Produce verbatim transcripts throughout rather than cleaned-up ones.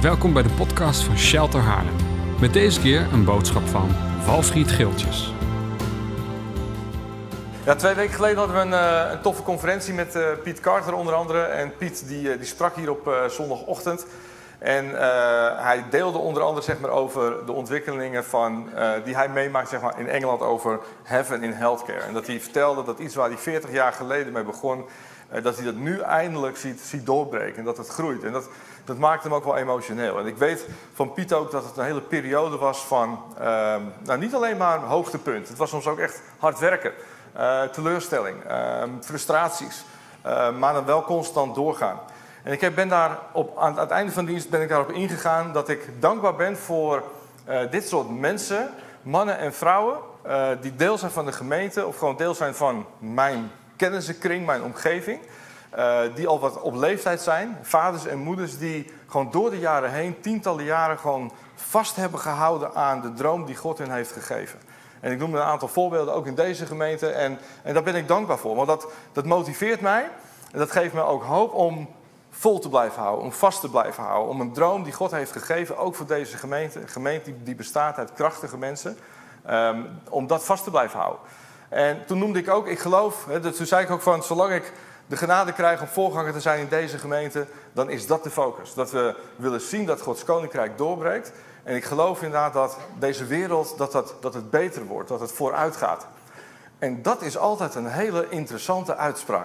Welkom bij de podcast van Shelter Haarlem. Met deze keer een boodschap van Walfried Geeltjes. Ja, twee weken geleden hadden we een, uh, een toffe conferentie met uh, Piet Carter onder andere. En Piet die, uh, die sprak hier op uh, zondagochtend. En uh, hij deelde onder andere zeg maar, over de ontwikkelingen van, uh, die hij meemaakt zeg maar, in Engeland over heaven in healthcare. En dat hij vertelde dat iets waar hij veertig jaar geleden mee begon, uh, dat hij dat nu eindelijk ziet, ziet doorbreken en dat het groeit. En dat, dat maakt hem ook wel emotioneel. En ik weet van Piet ook dat het een hele periode was van, uh, nou niet alleen maar een hoogtepunt. Het was soms ook echt hard werken, uh, teleurstelling, uh, frustraties, uh, maar dan wel constant doorgaan. En ik ben daar op, aan het einde van de dienst ben ik daarop ingegaan dat ik dankbaar ben voor uh, dit soort mensen, mannen en vrouwen, uh, die deel zijn van de gemeente of gewoon deel zijn van mijn kennissenkring, mijn omgeving. Uh, die al wat op leeftijd zijn, vaders en moeders die gewoon door de jaren heen, tientallen jaren gewoon vast hebben gehouden aan de droom die God hen heeft gegeven. En ik noem een aantal voorbeelden ook in deze gemeente en, en daar ben ik dankbaar voor. Want dat, dat motiveert mij en dat geeft me ook hoop om vol te blijven houden, om vast te blijven houden. Om een droom die God heeft gegeven, ook voor deze gemeente. Een gemeente die, die bestaat uit krachtige mensen. Um, om dat vast te blijven houden. En toen noemde ik ook, ik geloof, hè, toen zei ik ook van, zolang ik de genade krijg om voorganger te zijn in deze gemeente, dan is dat de focus. Dat we willen zien dat Gods koninkrijk doorbreekt. En ik geloof inderdaad dat deze wereld, dat, dat, dat het beter wordt, dat het vooruit gaat. En dat is altijd een hele interessante uitspraak.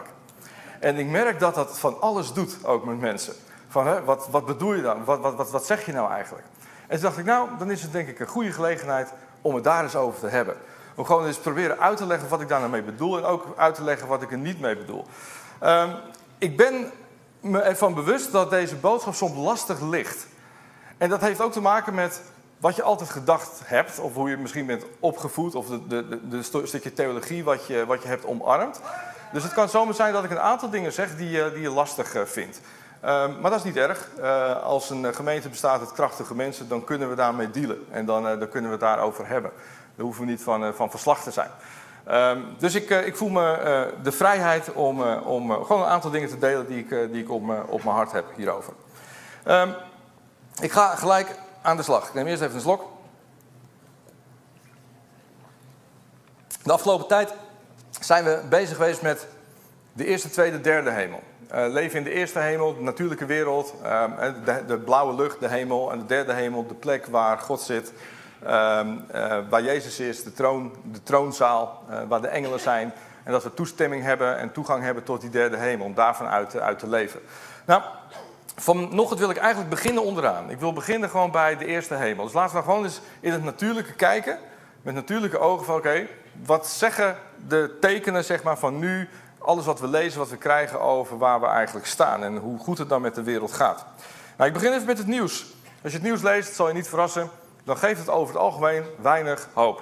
En ik merk dat dat van alles doet, ook met mensen. Van, hè, wat, wat bedoel je dan? Wat, wat, wat, wat zeg je nou eigenlijk? En toen dacht ik, nou, dan is het denk ik een goede gelegenheid om het daar eens over te hebben. Om gewoon eens proberen uit te leggen wat ik daar nou mee bedoel. En ook uit te leggen wat ik er niet mee bedoel. Um, ik ben me ervan bewust dat deze boodschap soms lastig ligt. En dat heeft ook te maken met wat je altijd gedacht hebt. Of hoe je misschien bent opgevoed. Of de, de, de, de stukje theologie wat je, wat je hebt omarmd. Dus het kan zomaar zijn dat ik een aantal dingen zeg die, die je lastig vindt. Uh, maar dat is niet erg. Uh, als een gemeente bestaat uit krachtige mensen, dan kunnen we daarmee dealen. En dan, uh, dan kunnen we het daarover hebben. Daar hoeven we niet van, uh, van verslag te zijn. Uh, dus ik, uh, ik voel me uh, de vrijheid om, uh, om uh, gewoon een aantal dingen te delen die ik, uh, die ik op, uh, op mijn hart heb hierover. Uh, ik ga gelijk aan de slag. Ik neem eerst even een slok. De afgelopen tijd zijn we bezig geweest met de eerste, tweede, derde hemel. Uh, leven in de eerste hemel, de natuurlijke wereld, uh, de, de blauwe lucht, de hemel. En de derde hemel, de plek waar God zit, uh, uh, waar Jezus is, de, troon, de troonzaal, uh, waar de engelen zijn. En dat we toestemming hebben en toegang hebben tot die derde hemel, om daarvan uit, uit te leven. Nou, vanochtend wil ik eigenlijk beginnen onderaan. Ik wil beginnen gewoon bij de eerste hemel. Dus laten we nou gewoon eens in het natuurlijke kijken, met natuurlijke ogen van oké, okay, wat zeggen de tekenen zeg maar, van nu, alles wat we lezen, wat we krijgen over waar we eigenlijk staan en hoe goed het dan met de wereld gaat. Nou, ik begin even met het nieuws. Als je het nieuws leest, het zal je niet verrassen, dan geeft het over het algemeen weinig hoop.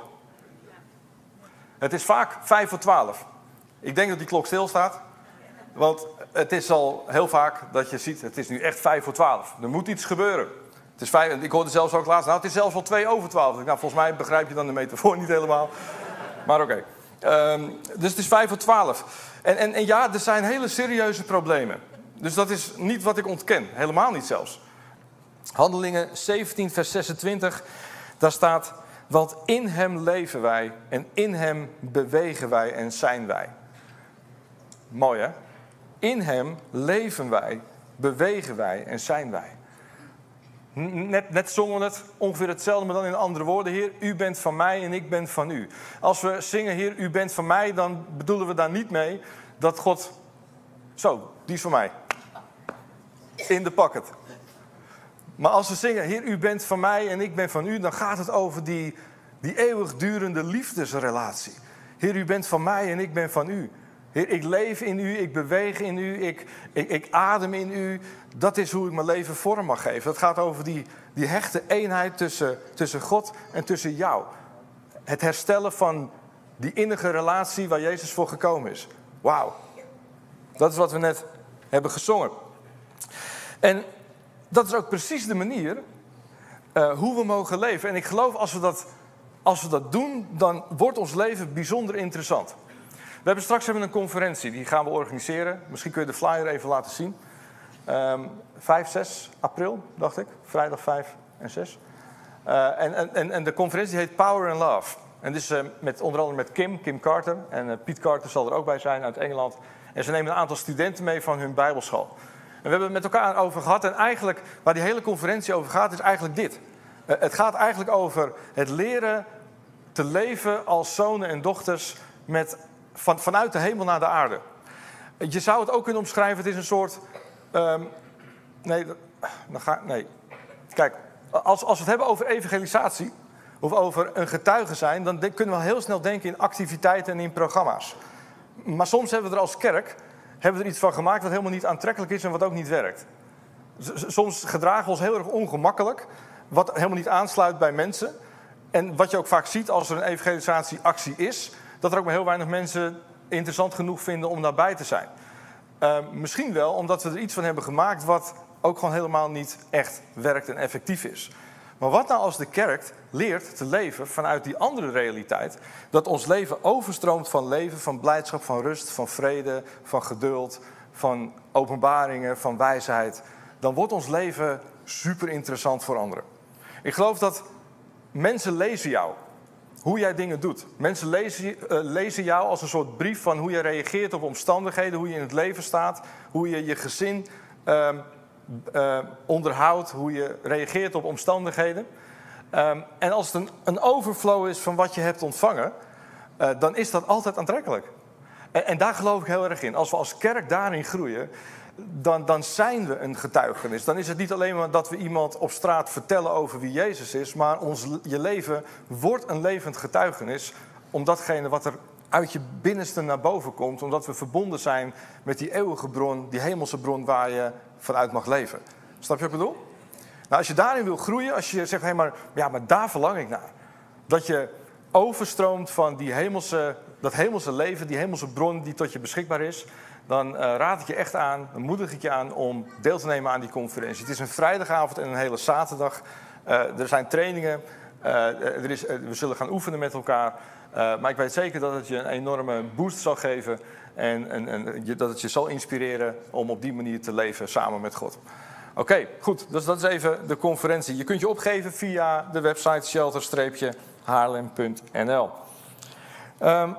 Het is vaak vijf voor twaalf. Ik denk dat die klok stilstaat, want het is al heel vaak dat je ziet, het is nu echt vijf voor twaalf. Er moet iets gebeuren. Het is vijf, ik hoorde zelfs ook laatst, nou het is zelfs al twee over twaalf. Nou, volgens mij begrijp je dan de metafoor niet helemaal. Maar oké. Okay. Um, dus het is vijf voor twaalf. En, en, en ja, er zijn hele serieuze problemen. Dus dat is niet wat ik ontken. Helemaal niet zelfs. Handelingen zeventien vers zesentwintig. Daar staat, want in hem leven wij en in hem bewegen wij en zijn wij. Mooi hè? In hem leven wij, bewegen wij en zijn wij. Net, net zongen we het, ongeveer hetzelfde, maar dan in andere woorden. Heer, u bent van mij en ik ben van u. Als we zingen, Heer, u bent van mij, dan bedoelen we daar niet mee dat God... Zo, die is van mij. In de pocket. Maar als we zingen, Heer, u bent van mij en ik ben van u, dan gaat het over die, die eeuwigdurende liefdesrelatie. Heer, u bent van mij en ik ben van u. Heer, ik leef in u, ik beweeg in u, ik, ik, ik adem in u. Dat is hoe ik mijn leven vorm mag geven. Dat gaat over die, die hechte eenheid tussen, tussen God en tussen jou. Het herstellen van die innige relatie waar Jezus voor gekomen is. Wauw. Dat is wat we net hebben gezongen. En dat is ook precies de manier uh, hoe we mogen leven. En ik geloof als we dat, als we dat doen, dan wordt ons leven bijzonder interessant. We hebben straks hebben een conferentie, die gaan we organiseren. Misschien kun je de flyer even laten zien. Um, vijf, zes april, dacht ik. Vrijdag vijf en zes. Uh, en, en, en de conferentie heet Power and Love. En dit is uh, met, onder andere met Kim, Kim Carter. En uh, Piet Carter zal er ook bij zijn uit Engeland. En ze nemen een aantal studenten mee van hun bijbelschool. En we hebben het met elkaar over gehad. En eigenlijk, waar die hele conferentie over gaat, is eigenlijk dit. Uh, het gaat eigenlijk over het leren te leven als zonen en dochters met, van, vanuit de hemel naar de aarde. Je zou het ook kunnen omschrijven, het is een soort... Um, nee, dan ga, nee, kijk, als, als we het hebben over evangelisatie... of over een getuige zijn, dan de, kunnen we heel snel denken in activiteiten en in programma's. Maar soms hebben we er als kerk hebben we er iets van gemaakt wat helemaal niet aantrekkelijk is en wat ook niet werkt. Soms gedragen we ons heel erg ongemakkelijk, wat helemaal niet aansluit bij mensen. En wat je ook vaak ziet als er een evangelisatieactie is, dat er ook maar heel weinig mensen interessant genoeg vinden om daarbij te zijn. Uh, misschien wel omdat we er iets van hebben gemaakt wat ook gewoon helemaal niet echt werkt en effectief is. Maar wat nou als de kerk leert te leven vanuit die andere realiteit, dat ons leven overstroomt van leven, van blijdschap, van rust, van vrede, van geduld, van openbaringen, van wijsheid, dan wordt ons leven super interessant voor anderen. Ik geloof dat mensen lezen jou, hoe jij dingen doet. Mensen lezen, uh, lezen jou als een soort brief van hoe je reageert op omstandigheden, hoe je in het leven staat, hoe je je gezin uh, uh, onderhoudt, hoe je reageert op omstandigheden. Um, en als het een, een overflow is van wat je hebt ontvangen, uh, dan is dat altijd aantrekkelijk. En, en daar geloof ik heel erg in. Als we als kerk daarin groeien, dan, dan zijn we een getuigenis. Dan is het niet alleen maar dat we iemand op straat vertellen over wie Jezus is, maar ons, je leven wordt een levend getuigenis om datgene wat er uit je binnenste naar boven komt, omdat we verbonden zijn met die eeuwige bron, die hemelse bron waar je vanuit mag leven. Snap je wat ik bedoel? Nou, als je daarin wil groeien, als je zegt, hé, maar, ja, maar daar verlang ik naar. Dat je overstroomt van die hemelse, dat hemelse leven, die hemelse bron die tot je beschikbaar is, dan uh, raad ik je echt aan, dan moedig ik je aan om deel te nemen aan die conferentie. Het is een vrijdagavond en een hele zaterdag. Uh, er zijn trainingen, uh, er is, uh, we zullen gaan oefenen met elkaar. Uh, maar ik weet zeker dat het je een enorme boost zal geven en, en, en dat het je zal inspireren om op die manier te leven samen met God. Oké, okay, goed. Dus dat is even de conferentie. Je kunt je opgeven via de website shelter haarlem punt n l. Um,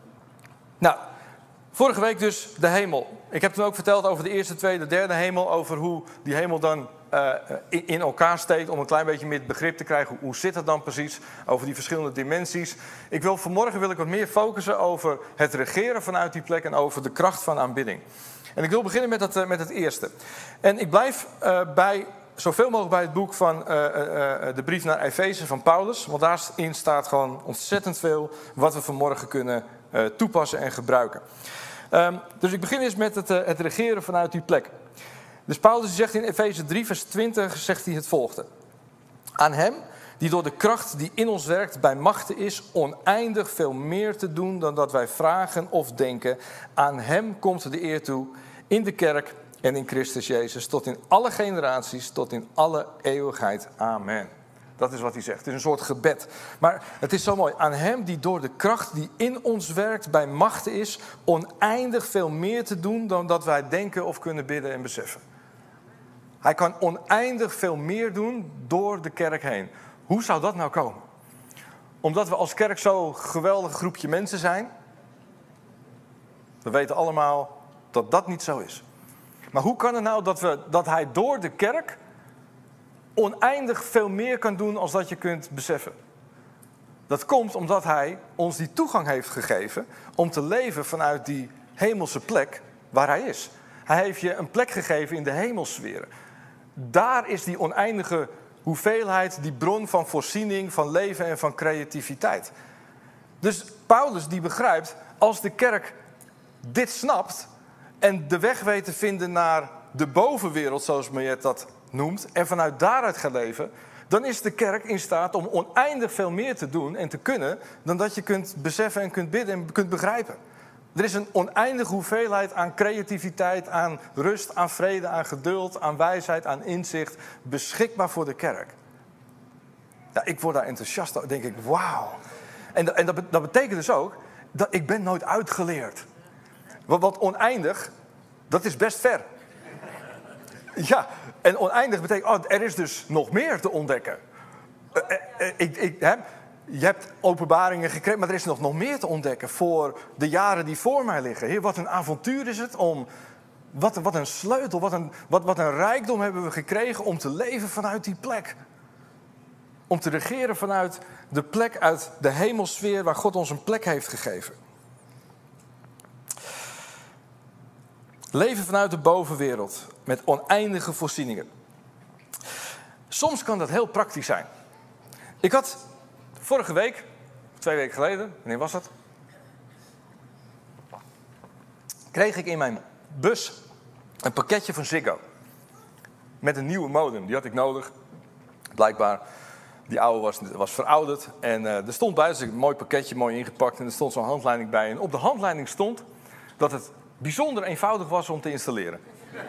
nou, vorige week dus de hemel. Ik heb toen ook verteld over de eerste, tweede, derde hemel. Over hoe die hemel dan uh, in, in elkaar steekt. Om een klein beetje meer begrip te krijgen. Hoe, hoe zit dat dan precies? Over die verschillende dimensies. Ik wil, vanmorgen wil ik wat meer focussen over het regeren vanuit die plek. En over de kracht van aanbidding. En ik wil beginnen met het, uh, met het eerste. En ik blijf uh, bij, zoveel mogelijk bij het boek van uh, uh, uh, de brief naar Efeze van Paulus. Want daarin staat gewoon ontzettend veel wat we vanmorgen kunnen uh, toepassen en gebruiken. Um, dus ik begin eens met het, uh, het regeren vanuit die plek. Dus Paulus zegt in Efeze drie vers twintig, zegt hij het volgende. Aan hem, die door de kracht die in ons werkt bij machten is, oneindig veel meer te doen dan dat wij vragen of denken. Aan hem komt de eer toe in de kerk en in Christus Jezus, tot in alle generaties, tot in alle eeuwigheid. Amen. Dat is wat hij zegt. Het is een soort gebed. Maar het is zo mooi. Aan hem die door de kracht die in ons werkt bij machten is, oneindig veel meer te doen dan dat wij denken of kunnen bidden en beseffen. Hij kan oneindig veel meer doen door de kerk heen. Hoe zou dat nou komen? Omdat we als kerk zo'n geweldig groepje mensen zijn. We weten allemaal dat dat niet zo is. Maar hoe kan het nou dat, we, dat hij door de kerk oneindig veel meer kan doen als dat je kunt beseffen? Dat komt omdat hij ons die toegang heeft gegeven om te leven vanuit die hemelse plek waar hij is. Hij heeft je een plek gegeven in de hemelsferen. Daar is die oneindige hoeveelheid, die bron van voorziening, van leven en van creativiteit. Dus Paulus die begrijpt, als de kerk dit snapt en de weg weet te vinden naar de bovenwereld, zoals Mariette dat noemt, en vanuit daaruit gaat leven, dan is de kerk in staat om oneindig veel meer te doen en te kunnen dan dat je kunt beseffen en kunt bidden en kunt begrijpen. Er is een oneindige hoeveelheid aan creativiteit, aan rust, aan vrede, aan geduld, aan wijsheid, aan inzicht beschikbaar voor de kerk. Ja, ik word daar enthousiast over. Denk ik, wauw. En, en dat, dat betekent dus ook dat ik ben nooit uitgeleerd. Want, want oneindig, dat is best ver. Ja, en oneindig betekent, oh, er is dus nog meer te ontdekken. Uh, uh, ik, ik, hè, je hebt openbaringen gekregen, maar er is nog, nog meer te ontdekken voor de jaren die voor mij liggen. Heer, wat een avontuur is het om... Wat, wat een sleutel, wat een, wat, wat een rijkdom hebben we gekregen om te leven vanuit die plek. Om te regeren vanuit de plek uit de hemelsfeer waar God ons een plek heeft gegeven. Leven vanuit de bovenwereld met oneindige voorzieningen. Soms kan dat heel praktisch zijn. Ik had vorige week, twee weken geleden, wanneer was dat? Kreeg ik in mijn bus een pakketje van Ziggo. Met een nieuwe modem, die had ik nodig. Blijkbaar, die oude was, was verouderd. En uh, er stond bij, dus een mooi pakketje, mooi ingepakt. En er stond zo'n handleiding bij. En op de handleiding stond dat het bijzonder eenvoudig was om te installeren.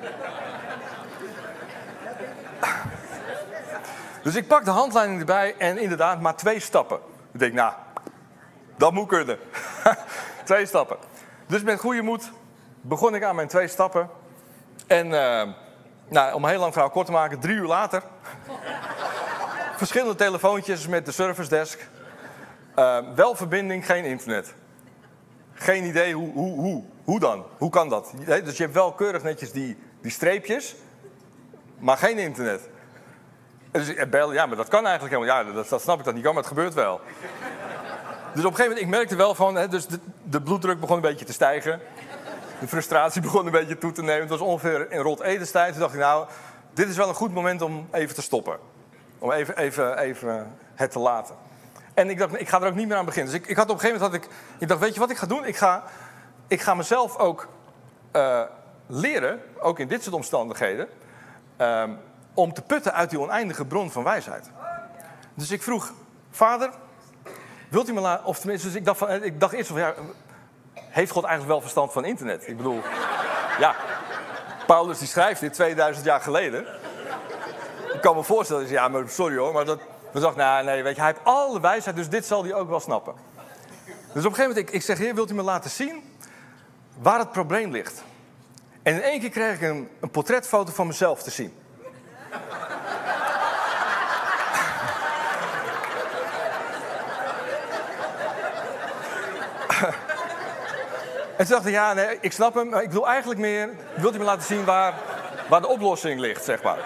Dus ik pak de handleiding erbij en inderdaad maar twee stappen. Ik denk, nou, dat moet kunnen. Twee stappen. Dus met goede moed begon ik aan mijn twee stappen. En uh, nou, om een heel lang verhaal kort te maken, drie uur later... verschillende telefoontjes met de service desk. Uh, wel verbinding, geen internet. Geen idee hoe, hoe, hoe, hoe dan? Hoe kan dat? Dus je hebt wel keurig netjes die, die streepjes, maar geen internet. Dus ik belde, ja, maar dat kan eigenlijk helemaal. Ja, dat, dat snap ik dat niet kan, maar het gebeurt wel. Dus op een gegeven moment, ik merkte wel van, hè, dus de, de bloeddruk begon een beetje te stijgen. De frustratie begon een beetje toe te nemen. Het was ongeveer in rot etenstijd. Toen dacht ik, nou, dit is wel een goed moment om even te stoppen. Om even, even, even het te laten. En ik dacht, ik ga er ook niet meer aan beginnen. Dus ik, ik had op een gegeven moment, had ik, ik dacht, weet je wat ik ga doen? Ik ga, ik ga mezelf ook uh, leren, ook in dit soort omstandigheden, uh, om te putten uit die oneindige bron van wijsheid. Dus ik vroeg, vader, wilt u me laten, of tenminste, dus ik dacht, van, ik dacht eerst van, ja, heeft God eigenlijk wel verstand van internet? Ik bedoel, ja, Paulus die schrijft dit tweeduizend jaar geleden. Ik kan me voorstellen, ja, maar sorry hoor, maar dat... Dan dacht ik, nou, nee, weet je, hij heeft alle wijsheid, dus dit zal hij ook wel snappen. Dus op een gegeven moment, ik, ik zeg, heer, wilt u me laten zien waar het probleem ligt? En in één keer kreeg ik een, een portretfoto van mezelf te zien. En toen dacht ik, ja, nee, ik snap hem, maar ik wil eigenlijk meer... Wilt u me laten zien waar, waar de oplossing ligt, zeg maar.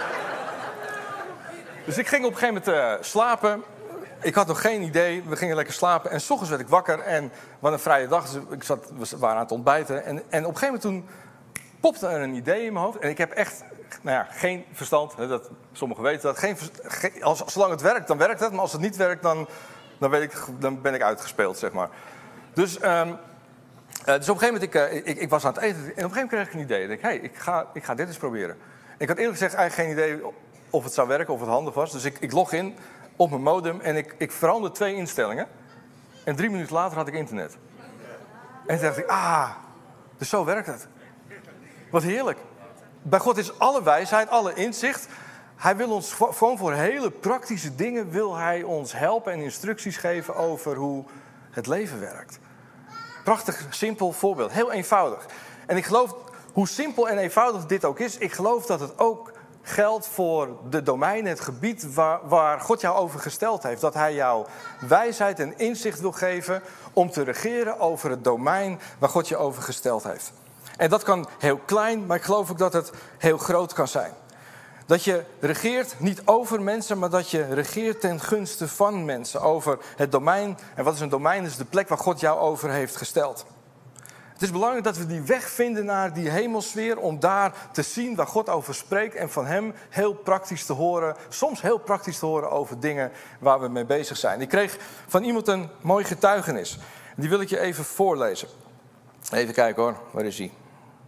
Dus ik ging op een gegeven moment uh, slapen. Ik had nog geen idee. We gingen lekker slapen. En 's ochtends werd ik wakker. En wat een vrije dag. Dus ik zat, we waren aan het ontbijten. En, en op een gegeven moment toen popte er een idee in mijn hoofd. En ik heb echt, nou ja, geen verstand. Hè, dat, sommigen weten dat. Geen, geen, als, zolang het werkt, dan werkt het. Maar als het niet werkt, dan, dan, weet ik, dan ben ik uitgespeeld, zeg maar. Dus, um, uh, dus op een gegeven moment, ik, uh, ik, ik was aan het eten. En op een gegeven moment kreeg ik een idee. Ik dacht, hé, hey, ik, ga, ik ga dit eens proberen. Ik had eerlijk gezegd eigenlijk geen idee of het zou werken, of het handig was. Dus ik, ik log in op mijn modem en ik, ik verander twee instellingen. En drie minuten later had ik internet. En toen dacht ik, ah, dus zo werkt het. Wat heerlijk. Bij God is alle wijsheid, alle inzicht. Hij wil ons gewoon voor hele praktische dingen wil hij ons helpen en instructies geven over hoe het leven werkt. Prachtig, simpel voorbeeld. Heel eenvoudig. En ik geloof, hoe simpel en eenvoudig dit ook is, ik geloof dat het ook geldt voor de domeinen, het gebied waar, waar God jou over gesteld heeft. Dat hij jou wijsheid en inzicht wil geven om te regeren over het domein waar God je over gesteld heeft. En dat kan heel klein, maar ik geloof ook dat het heel groot kan zijn. Dat je regeert niet over mensen, maar dat je regeert ten gunste van mensen. Over het domein. En wat is een domein? Dat is de plek waar God jou over heeft gesteld. Het is belangrijk dat we die weg vinden naar die hemelsfeer, om daar te zien waar God over spreekt en van hem heel praktisch te horen, soms heel praktisch te horen over dingen waar we mee bezig zijn. Ik kreeg van iemand een mooi getuigenis. Die wil ik je even voorlezen. Even kijken hoor, waar is hij?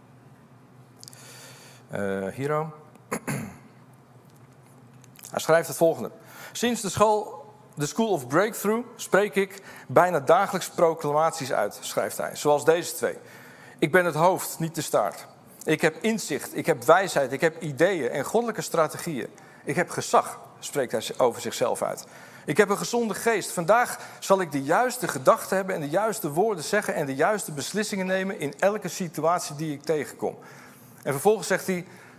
Uh, Hiro. Hij schrijft het volgende. Sinds de school... De School of Breakthrough spreek ik bijna dagelijks proclamaties uit, schrijft hij. Zoals deze twee. Ik ben het hoofd, niet de staart. Ik heb inzicht, ik heb wijsheid, ik heb ideeën en goddelijke strategieën. Ik heb gezag, spreekt hij over zichzelf uit. Ik heb een gezonde geest. Vandaag zal ik de juiste gedachten hebben en de juiste woorden zeggen en de juiste beslissingen nemen in elke situatie die ik tegenkom. En vervolgens zegt hij,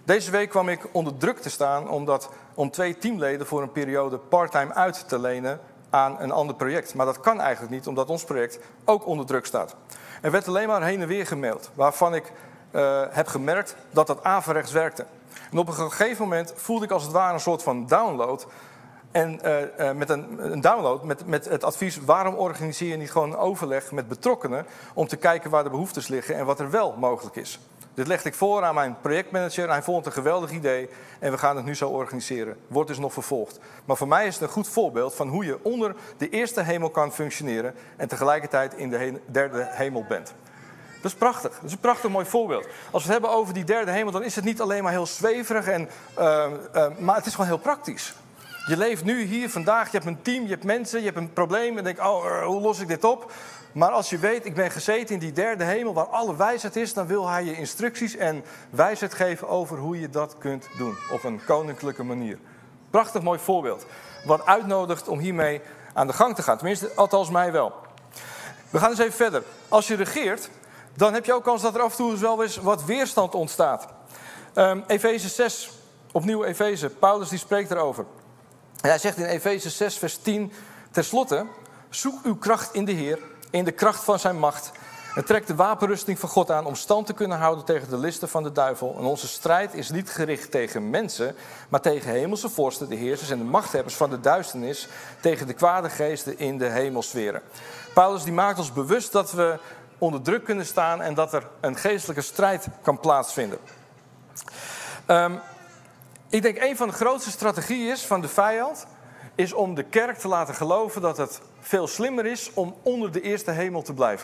Deze week kwam ik onder druk te staan omdat, om twee teamleden voor een periode parttime uit te lenen aan een ander project. Maar dat kan eigenlijk niet, omdat ons project ook onder druk staat. Er werd alleen maar heen en weer gemaild, waarvan ik uh, heb gemerkt dat dat averechts werkte. En op een gegeven moment voelde ik als het ware een soort van download. En uh, uh, met een, een download met, met het advies: waarom organiseer je niet gewoon een overleg met betrokkenen om te kijken waar de behoeftes liggen en wat er wel mogelijk is. Dit legde ik voor aan mijn projectmanager en hij vond het een geweldig idee en we gaan het nu zo organiseren. Wordt dus nog vervolgd. Maar voor mij is het een goed voorbeeld van hoe je onder de eerste hemel kan functioneren en tegelijkertijd in de derde hemel bent. Dat is prachtig. Dat is een prachtig mooi voorbeeld. Als we het hebben over die derde hemel, dan is het niet alleen maar heel zweverig, en, uh, uh, maar het is gewoon heel praktisch. Je leeft nu hier vandaag, je hebt een team, je hebt mensen, je hebt een probleem en denk, oh, uh, hoe los ik dit op? Maar als je weet, ik ben gezeten in die derde hemel waar alle wijsheid is, dan wil hij je instructies en wijsheid geven over hoe je dat kunt doen. Op een koninklijke manier. Prachtig mooi voorbeeld. Wat uitnodigt om hiermee aan de gang te gaan. Tenminste, althans mij wel. We gaan eens even verder. Als je regeert, dan heb je ook kans dat er af en toe wel eens wat weerstand ontstaat. Um, Efeze zes, opnieuw Efeze. Paulus die spreekt erover. En hij zegt in Efeze zes vers tien, tenslotte, zoek uw kracht in de Heer, in de kracht van zijn macht. En trek de wapenrusting van God aan om stand te kunnen houden tegen de listen van de duivel. En onze strijd is niet gericht tegen mensen, maar tegen hemelse vorsten, de heersers en de machthebbers van de duisternis, tegen de kwade geesten in de hemelsferen. Paulus die maakt ons bewust dat we onder druk kunnen staan en dat er een geestelijke strijd kan plaatsvinden. Um, ik denk een van de grootste strategieën is van de vijand is om de kerk te laten geloven dat het veel slimmer is om onder de eerste hemel te blijven.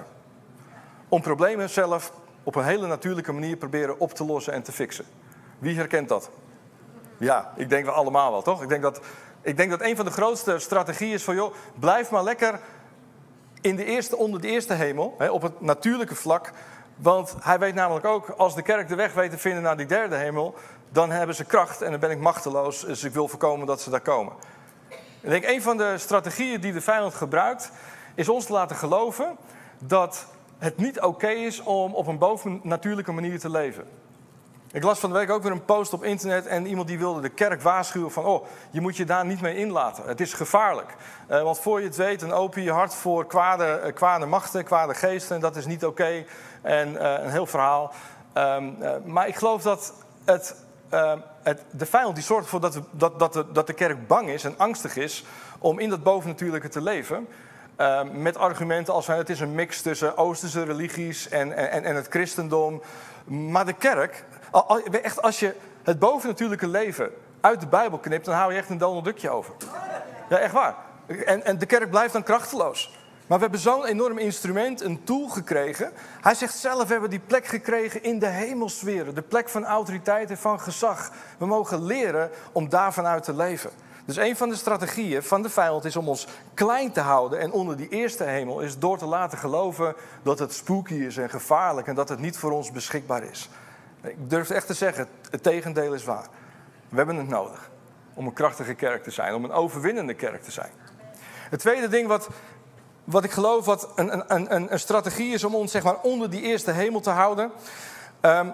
Om problemen zelf op een hele natuurlijke manier proberen op te lossen en te fixen. Wie herkent dat? Ja, ik denk we allemaal wel, toch? Ik denk dat, ik denk dat een van de grootste strategieën is van, joh, blijf maar lekker in de eerste, onder de eerste hemel, hè, op het natuurlijke vlak. Want hij weet namelijk ook, als de kerk de weg weet te vinden naar die derde hemel, dan hebben ze kracht en dan ben ik machteloos, dus ik wil voorkomen dat ze daar komen. Ik denk, een van de strategieën die de vijand gebruikt, is ons te laten geloven dat het niet oké is om op een bovennatuurlijke manier te leven. Ik las van de week ook weer een post op internet en iemand die wilde de kerk waarschuwen van, oh, je moet je daar niet mee inlaten. Het is gevaarlijk. Uh, want voor je het weet, dan open je hart voor kwade, uh, kwade machten, kwade geesten. En dat is niet oké. Okay. En uh, een heel verhaal. Um, uh, maar ik geloof dat het, uh, het, de vijand die zorgt ervoor dat, we, dat, dat, de, dat de kerk bang is en angstig is om in dat bovennatuurlijke te leven. Uh, met argumenten als het is een mix tussen Oosterse religies en, en, en het christendom. Maar de kerk, echt, als je het bovennatuurlijke leven uit de Bijbel knipt, dan hou je echt een Donald Duckje over. Ja, echt waar. En, en de kerk blijft dan krachteloos. Maar we hebben zo'n enorm instrument, een tool gekregen. Hij zegt zelf, we hebben die plek gekregen in de hemelsferen. De plek van autoriteit en van gezag. We mogen leren om daarvan uit te leven. Dus een van de strategieën van de vijand is om ons klein te houden en onder die eerste hemel is door te laten geloven dat het spooky is en gevaarlijk en dat het niet voor ons beschikbaar is. Ik durf echt te zeggen, het tegendeel is waar. We hebben het nodig om een krachtige kerk te zijn, om een overwinnende kerk te zijn. Het tweede ding wat, wat ik geloof wat een, een, een, een strategie is om ons zeg maar, onder die eerste hemel te houden, um,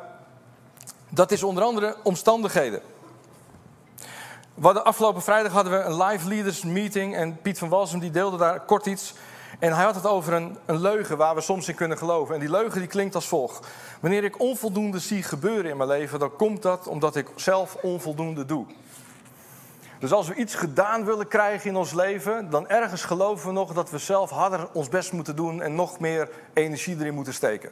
dat is onder andere omstandigheden. We hadden, afgelopen vrijdag hadden we een live leaders meeting en Piet van Walsum die deelde daar kort iets. En hij had het over een, een leugen waar we soms in kunnen geloven. En die leugen die klinkt als volgt. Wanneer ik onvoldoende zie gebeuren in mijn leven, dan komt dat omdat ik zelf onvoldoende doe. Dus als we iets gedaan willen krijgen in ons leven, dan ergens geloven we nog dat we zelf harder ons best moeten doen en nog meer energie erin moeten steken.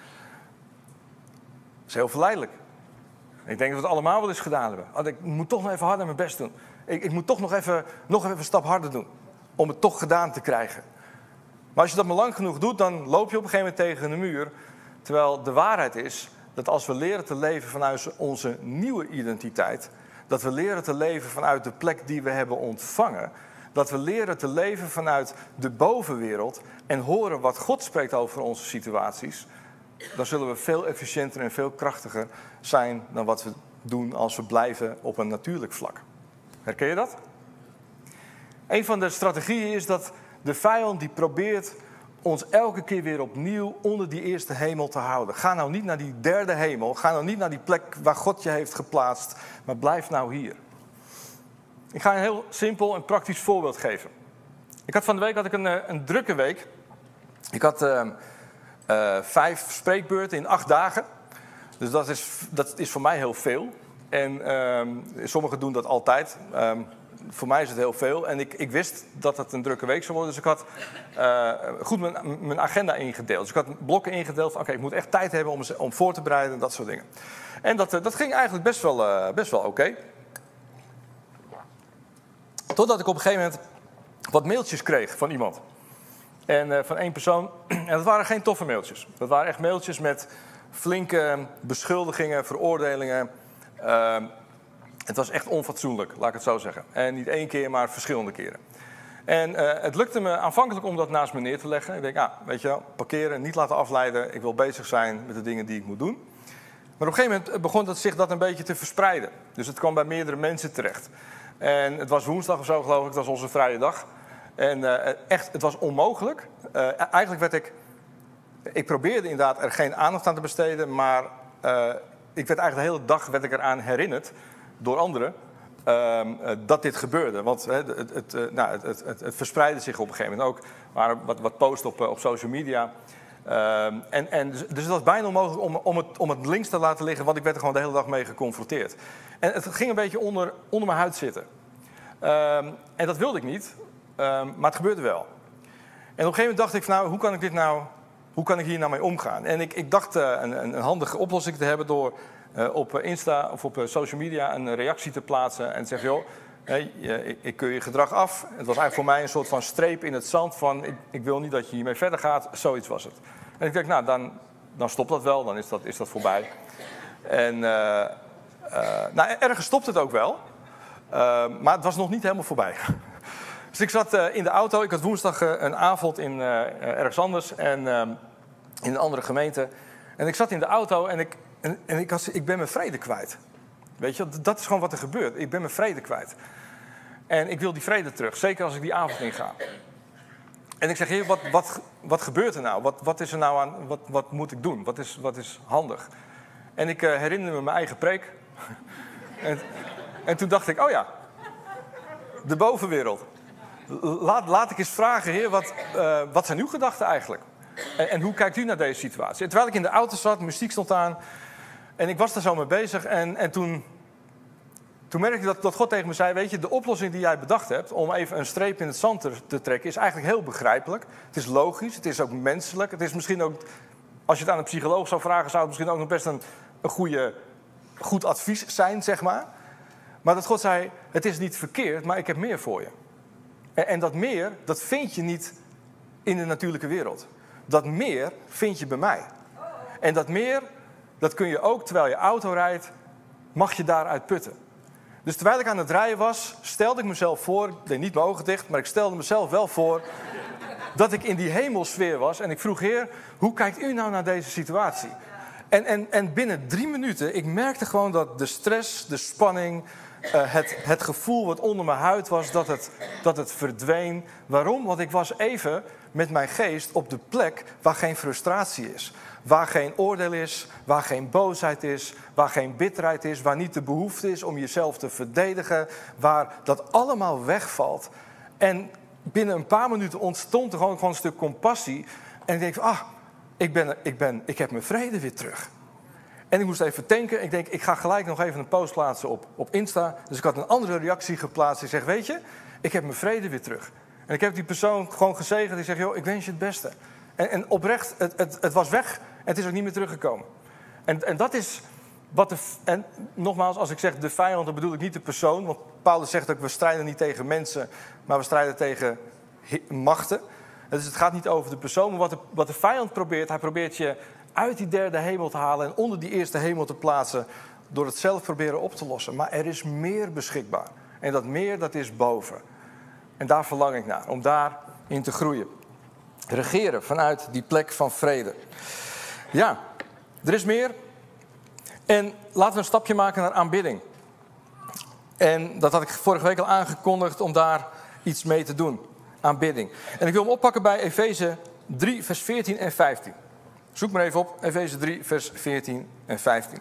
Dat is heel verleidelijk. Ik denk dat we het allemaal wel eens gedaan hebben. Ik moet toch nog even harder mijn best doen. Ik, ik moet toch nog even, nog even een stap harder doen. Om het toch gedaan te krijgen. Maar als je dat maar lang genoeg doet, dan loop je op een gegeven moment tegen een muur. Terwijl de waarheid is dat als we leren te leven vanuit onze nieuwe identiteit. Dat we leren te leven vanuit de plek die we hebben ontvangen. Dat we leren te leven vanuit de bovenwereld. En horen wat God spreekt over onze situaties. Dan zullen we veel efficiënter en veel krachtiger zijn dan wat we doen als we blijven op een natuurlijk vlak. Herken je dat? Een van de strategieën is dat de vijand die probeert ons elke keer weer opnieuw onder die eerste hemel te houden. Ga nou niet naar die derde hemel. Ga nou niet naar die plek waar God je heeft geplaatst. Maar blijf nou hier. Ik ga een heel simpel en praktisch voorbeeld geven. Ik had van de week had ik een, een drukke week. Ik had uh, uh, vijf spreekbeurten in acht dagen. Dus dat is, dat is voor mij heel veel. En uh, sommigen doen dat altijd. Uh, voor mij is het heel veel. En ik, ik wist dat het een drukke week zou worden. Dus ik had uh, goed mijn, mijn agenda ingedeeld. Dus ik had blokken ingedeeld van oké, okay, ik moet echt tijd hebben om, om voor te bereiden en dat soort dingen. En dat, dat ging eigenlijk best wel, uh, best wel oké. Okay. Totdat ik op een gegeven moment wat mailtjes kreeg van iemand. En uh, van één persoon. En dat waren geen toffe mailtjes. Dat waren echt mailtjes met flinke beschuldigingen, veroordelingen. Uh, het was echt onfatsoenlijk, laat ik het zo zeggen. En niet één keer, maar verschillende keren. En uh, het lukte me aanvankelijk om dat naast me neer te leggen. Ik denk, ja, weet je wel, parkeren, niet laten afleiden. Ik wil bezig zijn met de dingen die ik moet doen. Maar op een gegeven moment begon het zich dat een beetje te verspreiden. Dus het kwam bij meerdere mensen terecht. En het was woensdag of zo, geloof ik, dat was onze vrije dag. En uh, echt, het was onmogelijk. Uh, eigenlijk werd ik... Ik probeerde inderdaad er geen aandacht aan te besteden, maar uh, ik werd eigenlijk de hele dag werd ik eraan herinnerd door anderen uh, dat dit gebeurde. Want uh, het, het, uh, nou, het, het, het, het verspreidde zich op een gegeven moment ook. Er waren wat, wat posts op, uh, op social media. Uh, en, en dus, dus het was bijna onmogelijk om, om, het, om het links te laten liggen, want ik werd er gewoon de hele dag mee geconfronteerd. En het ging een beetje onder, onder mijn huid zitten. Uh, en dat wilde ik niet, uh, maar het gebeurde wel. En op een gegeven moment dacht ik van nou, hoe kan ik dit nou... Hoe kan ik hier nou mee omgaan? En ik, ik dacht uh, een, een handige oplossing te hebben door uh, op Insta of op uh, social media een reactie te plaatsen. En te zeggen, joh, hey, uh, ik, ik keur je gedrag af. Het was eigenlijk voor mij een soort van streep in het zand van, ik, ik wil niet dat je hiermee verder gaat. Zoiets was het. En ik dacht, nou, dan, dan stopt dat wel, dan is dat, is dat voorbij. En uh, uh, nou, ergens stopt het ook wel. Uh, maar het was nog niet helemaal voorbij. Dus ik zat uh, in de auto. Ik had woensdag uh, een avond in, uh, ergens anders. En uh, in een andere gemeente. En ik zat in de auto en ik, en, en ik, had, ik ben mijn vrede kwijt. Weet je, dat is gewoon wat er gebeurt. Ik ben mijn vrede kwijt. En ik wil die vrede terug. Zeker als ik die avond inga. En ik zeg, heer, wat, wat, wat gebeurt er nou? Wat, wat is er nou aan? Wat, wat moet ik doen? Wat is, wat is handig? En ik uh, herinner me mijn eigen preek. en, en toen dacht ik, oh ja. De bovenwereld. Laat, laat ik eens vragen, heer, wat, uh, wat zijn uw gedachten eigenlijk? En, en hoe kijkt u naar deze situatie? En terwijl ik in de auto zat, muziek stond aan. En ik was daar zo mee bezig. En, en toen, toen merkte ik dat, dat God tegen me zei, weet je, de oplossing die jij bedacht hebt om even een streep in het zand te, te trekken, is eigenlijk heel begrijpelijk. Het is logisch, het is ook menselijk. Het is misschien ook, als je het aan een psycholoog zou vragen, zou het misschien ook nog best een, een goede, goed advies zijn, zeg maar. Maar dat God zei, het is niet verkeerd, maar ik heb meer voor je. En dat meer, dat vind je niet in de natuurlijke wereld. Dat meer vind je bij mij. En dat meer, dat kun je ook terwijl je auto rijdt, mag je daaruit putten. Dus terwijl ik aan het rijden was, stelde ik mezelf voor, ik deed niet mijn ogen dicht, maar ik stelde mezelf wel voor dat ik in die hemelsfeer was. En ik vroeg, heer, hoe kijkt u nou naar deze situatie? En, en, en binnen drie minuten, ik merkte gewoon dat de stress, de spanning... Uh, het, het gevoel wat onder mijn huid was, dat het, dat het verdween. Waarom? Want ik was even met mijn geest op de plek waar geen frustratie is. Waar geen oordeel is, waar geen boosheid is, waar geen bitterheid is. Waar niet de behoefte is om jezelf te verdedigen. Waar dat allemaal wegvalt. En binnen een paar minuten ontstond er gewoon, gewoon een stuk compassie. En ik denk, ah, ik, ben, ik, ben, ik heb mijn vrede weer terug. En ik moest even tanken. Ik denk, ik ga gelijk nog even een post plaatsen op, op Insta. Dus ik had een andere reactie geplaatst. Ik zeg, weet je, ik heb mijn vrede weer terug. En ik heb die persoon gewoon gezegend. Ik zeg, joh, ik wens je het beste. En, en oprecht, het, het, het was weg. En het is ook niet meer teruggekomen. En, en dat is wat de... En nogmaals, als ik zeg de vijand, dan bedoel ik niet de persoon. Want Paulus zegt ook, we strijden niet tegen mensen. Maar we strijden tegen machten. Dus het gaat niet over de persoon. Maar wat de, wat de vijand probeert, hij probeert je... uit die derde hemel te halen en onder die eerste hemel te plaatsen... door het zelf proberen op te lossen. Maar er is meer beschikbaar. En dat meer, dat is boven. En daar verlang ik naar, om daarin te groeien. Regeren vanuit die plek van vrede. Ja, er is meer. En laten we een stapje maken naar aanbidding. En dat had ik vorige week al aangekondigd om daar iets mee te doen. Aanbidding. En ik wil hem oppakken bij Efeze drie, vers veertien en vijftien. Zoek maar even op, Efeze drie, vers veertien en vijftien.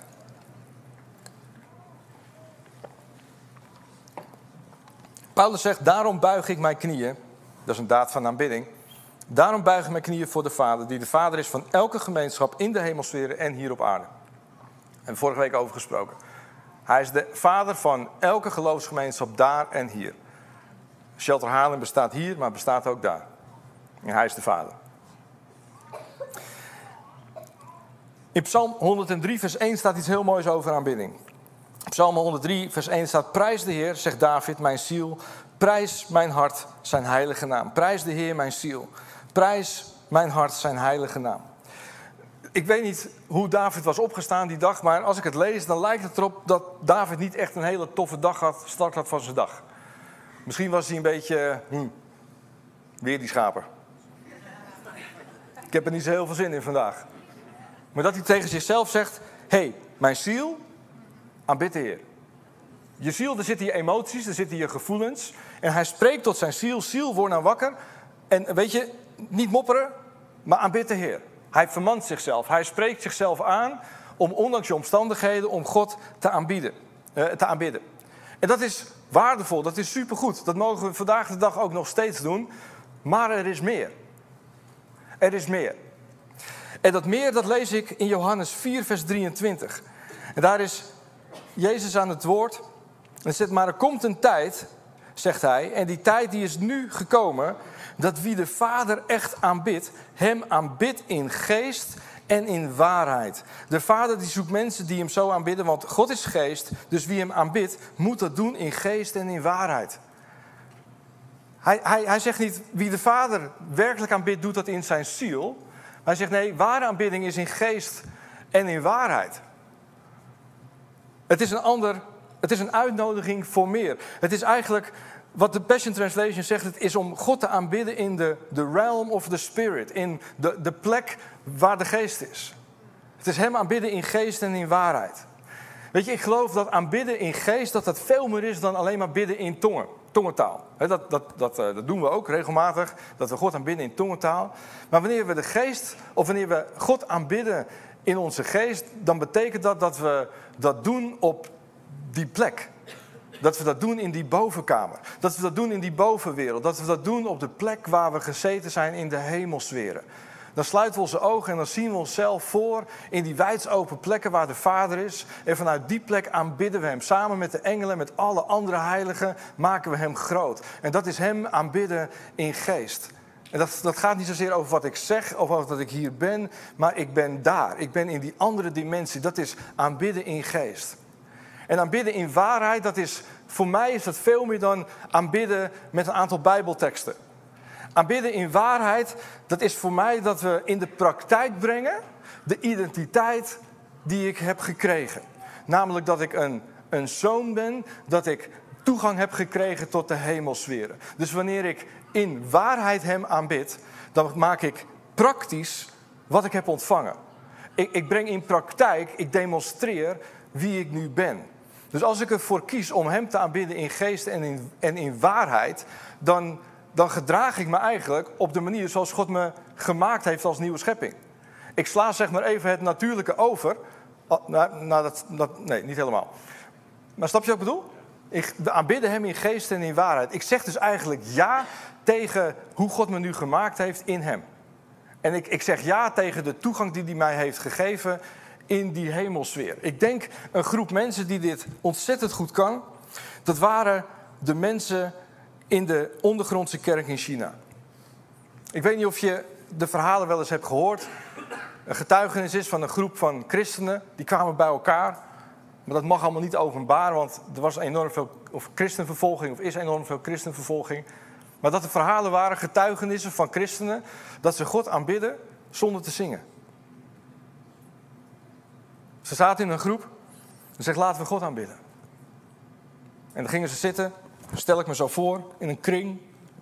Paulus zegt, daarom buig ik mijn knieën. Dat is een daad van aanbidding. Daarom buig ik mijn knieën voor de Vader, die de Vader is van elke gemeenschap in de hemelsferen en hier op aarde. We hebben vorige week over gesproken. Hij is de Vader van elke geloofsgemeenschap daar en hier. Shelter Haarlem bestaat hier, maar bestaat ook daar. En hij is de Vader. In Psalm honderddrie, vers één staat iets heel moois over aanbidding. Psalm honderddrie, vers één staat, prijs de Heer, zegt David, mijn ziel. Prijs mijn hart zijn heilige naam. Prijs de Heer, mijn ziel. Prijs mijn hart zijn heilige naam. Ik weet niet hoe David was opgestaan die dag, maar als ik het lees, dan lijkt het erop dat David niet echt een hele toffe dag had, start had van zijn dag. Misschien was hij een beetje, hm, weer die schaper. Ik heb er niet zo heel veel zin in vandaag. Maar dat hij tegen zichzelf zegt, hé, hey, mijn ziel, aanbid de Heer. Je ziel, daar zitten je emoties, daar zitten je gevoelens. En hij spreekt tot zijn ziel, ziel, word nou wakker. En weet je, niet mopperen, maar aanbid de Heer. Hij vermant zichzelf, hij spreekt zichzelf aan om ondanks je omstandigheden, om God te aanbieden, eh, te aanbidden. En dat is waardevol, dat is supergoed. Dat mogen we vandaag de dag ook nog steeds doen. Maar er is meer. Er is meer. En dat meer, dat lees ik in Johannes vier, vers drieëntwintig. En daar is Jezus aan het woord. En zegt, maar er komt een tijd, zegt hij, en die tijd die is nu gekomen, dat wie de Vader echt aanbidt, hem aanbidt in geest en in waarheid. De Vader die zoekt mensen die hem zo aanbidden, want God is geest, dus wie hem aanbidt, moet dat doen in geest en in waarheid. Hij, hij, hij zegt niet, wie de Vader werkelijk aanbidt, doet dat in zijn ziel. Hij zegt, nee, ware aanbidding is in geest en in waarheid. Het is een ander, het is een uitnodiging voor meer. Het is eigenlijk, wat de Passion Translation zegt, het is om God te aanbidden in de, de realm of the spirit. In de, de plek waar de geest is. Het is hem aanbidden in geest en in waarheid. Weet je, ik geloof dat aanbidden in geest, dat dat veel meer is dan alleen maar bidden in tongen. Tongentaal. Dat, dat, dat, dat doen we ook regelmatig, dat we God aanbidden in tongentaal. Maar wanneer we de geest, of wanneer we God aanbidden in onze geest, dan betekent dat dat we dat doen op die plek. Dat we dat doen in die bovenkamer. Dat we dat doen in die bovenwereld. Dat we dat doen op de plek waar we gezeten zijn in de hemelsferen. Dan sluiten we onze ogen en dan zien we onszelf voor in die wijdsopen plekken waar de Vader is. En vanuit die plek aanbidden we hem. Samen met de engelen, met alle andere heiligen, maken we hem groot. En dat is hem aanbidden in geest. En dat, dat gaat niet zozeer over wat ik zeg of over dat ik hier ben, maar ik ben daar. Ik ben in die andere dimensie. Dat is aanbidden in geest. En aanbidden in waarheid, dat is, voor mij is dat veel meer dan aanbidden met een aantal Bijbelteksten. Aanbidden in waarheid, dat is voor mij dat we in de praktijk brengen de identiteit die ik heb gekregen. Namelijk dat ik een, een zoon ben, dat ik toegang heb gekregen tot de hemelsferen. Dus wanneer ik in waarheid hem aanbid, dan maak ik praktisch wat ik heb ontvangen. Ik, ik breng in praktijk, ik demonstreer wie ik nu ben. Dus als ik ervoor kies om hem te aanbidden in geest en in, en in waarheid, dan, dan gedraag ik me eigenlijk op de manier zoals God me gemaakt heeft als nieuwe schepping. Ik sla zeg maar even het natuurlijke over. Oh, nou, nou dat, dat, nee, niet helemaal. Maar snap je wat ik bedoel? Ik aanbidden hem in geest en in waarheid. Ik zeg dus eigenlijk ja tegen hoe God me nu gemaakt heeft in hem. En ik, ik zeg ja tegen de toegang die hij mij heeft gegeven in die hemelsfeer. Ik denk een groep mensen die dit ontzettend goed kan, dat waren de mensen in de ondergrondse kerk in China. Ik weet niet of je de verhalen wel eens hebt gehoord. Een getuigenis is van een groep van christenen, die kwamen bij elkaar. Maar dat mag allemaal niet openbaar, want er was enorm veel of christenvervolging, of is enorm veel christenvervolging. Maar dat er verhalen waren, getuigenissen van christenen, dat ze God aanbidden zonder te zingen. Ze zaten in een groep en zegt, laten we God aanbidden. En dan gingen ze zitten, stel ik me zo voor, in een kring.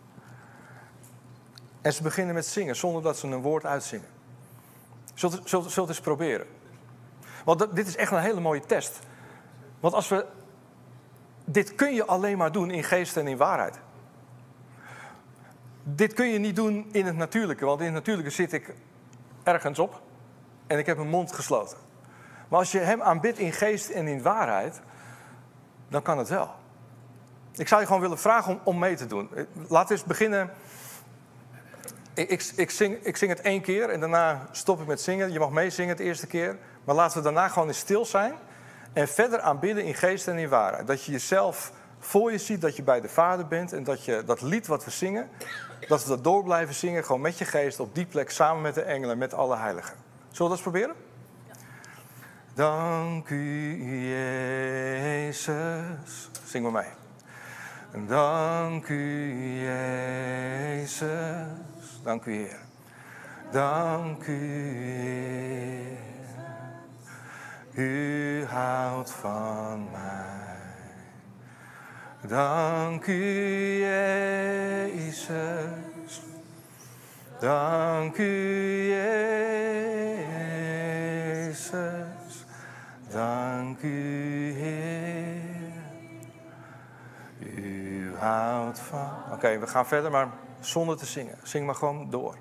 En ze beginnen met zingen, zonder dat ze een woord uitzingen. Zult, zult, zult eens proberen. Want dat, dit is echt een hele mooie test. Want als we... Dit kun je alleen maar doen in geest en in waarheid. dit kun je niet doen in het natuurlijke, want in het natuurlijke zit ik ergens op en ik heb mijn mond gesloten. Maar als je hem aanbidt in geest en in waarheid, dan kan het wel. Ik zou je gewoon willen vragen om, om mee te doen. Laten we eens beginnen. Ik, ik, ik, zing, ik zing het één keer en daarna stop ik met zingen. Je mag meezingen de eerste keer. Maar laten we daarna gewoon eens stil zijn. En verder aanbidden in geest en in waarheid. Dat je jezelf voor je ziet, dat je bij de Vader bent. En dat je dat lied wat we zingen, dat we dat door blijven zingen. Gewoon met je geest op die plek, samen met de engelen, met alle heiligen. Zullen we dat eens proberen? Ja. Dank u, Jezus. Zing maar mee. Dank u, Jezus. Dank u, Heer. Dank u, Heer. U houdt van mij. Dank u, Jezus. Dank u, Jezus. Dank u, Heer. U houdt van... Oké, okay, we gaan verder, maar zonder te zingen. Zing maar gewoon door.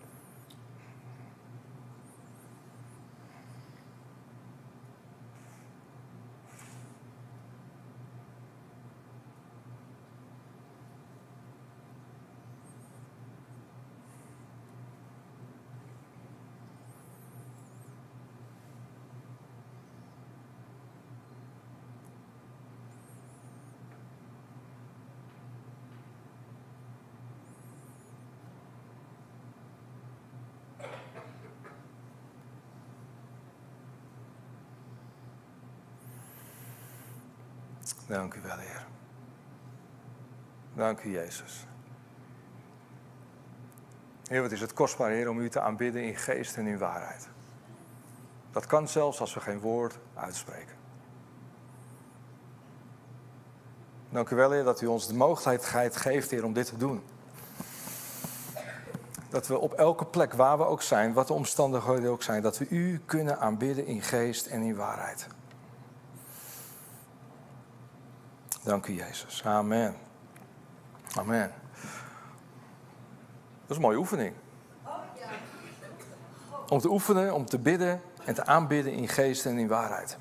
Dank u wel, Heer. Dank u, Jezus. Heer, wat is het kostbaar, Heer, om u te aanbidden in geest en in waarheid. Dat kan zelfs als we geen woord uitspreken. Dank u wel, Heer, dat u ons de mogelijkheid geeft, Heer, om dit te doen. Dat we op elke plek waar we ook zijn, wat de omstandigheden ook zijn, dat we u kunnen aanbidden in geest en in waarheid. Dank u, Jezus. Amen. Amen. Dat is een mooie oefening. Om te oefenen, om te bidden en te aanbidden in geest en in waarheid.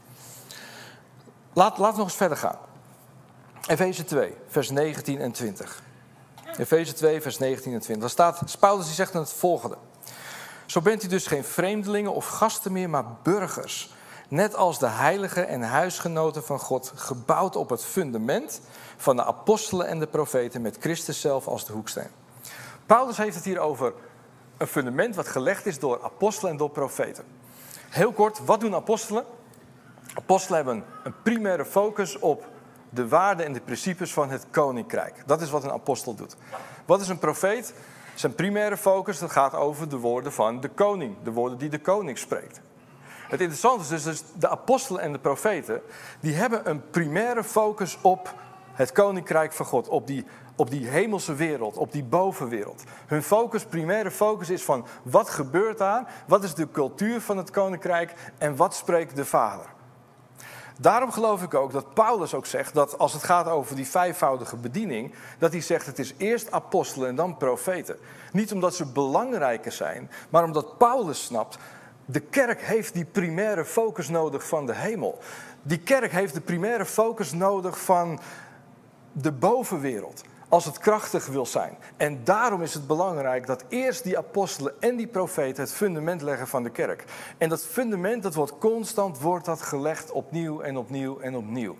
Laat, laten we nog eens verder gaan. Efeze twee, vers negentien en twintig. Efeze twee, vers negentien en twintig. Daar staat, Paulus die zegt dan het volgende. Zo bent u dus geen vreemdelingen of gasten meer, maar burgers. Net als de heiligen en huisgenoten van God, gebouwd op het fundament van de apostelen en de profeten met Christus zelf als de hoeksteen. Paulus heeft het hier over een fundament wat gelegd is door apostelen en door profeten. Heel kort, wat doen apostelen? Apostelen hebben een primaire focus op de waarden en de principes van het koninkrijk. Dat is wat een apostel doet. Wat is een profeet? Zijn primaire focus, dat gaat over de woorden van de koning. De woorden die de koning spreekt. Het interessante is dus, dus de apostelen en de profeten, die hebben een primaire focus op het koninkrijk van God. Op die, op die hemelse wereld, op die bovenwereld. Hun focus, primaire focus is van wat gebeurt daar? Wat is de cultuur van het koninkrijk? En wat spreekt de Vader? Daarom geloof ik ook dat Paulus ook zegt dat als het gaat over die vijfvoudige bediening, dat hij zegt het is eerst apostelen en dan profeten. Niet omdat ze belangrijker zijn, maar omdat Paulus snapt, de kerk heeft die primaire focus nodig van de hemel. Die kerk heeft de primaire focus nodig van de bovenwereld, als het krachtig wil zijn. En daarom is het belangrijk dat eerst die apostelen en die profeten het fundament leggen van de kerk. En dat fundament, dat wordt constant, wordt dat gelegd opnieuw en opnieuw en opnieuw.